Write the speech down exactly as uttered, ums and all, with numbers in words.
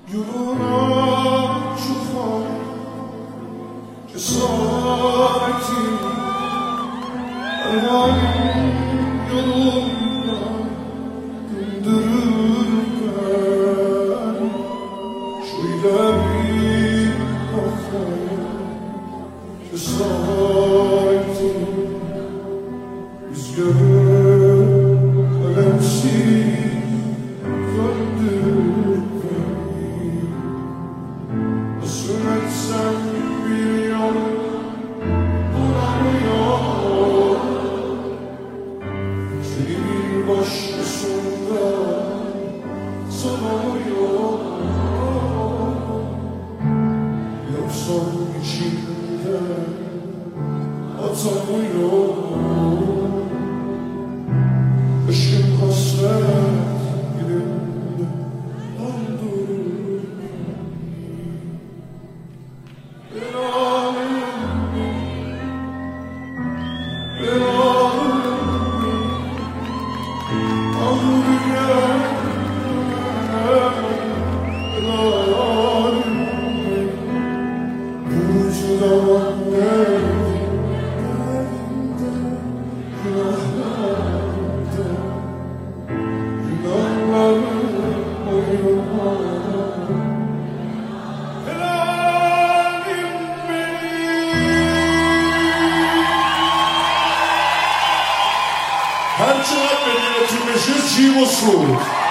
Yoluna çıkan cesaretin Ermanın yolunda güldürürken Şöyle bir bakayım cesaretin Rüzgarı ölemsiz döndürürken Nasıl etsem bir yol bulamıyor Seni bir başkasında sanamıyor Yoksan içinde atamıyor Işın hasret dilimde doldurur Her çocuk benim ötürmüşüz, Civosu.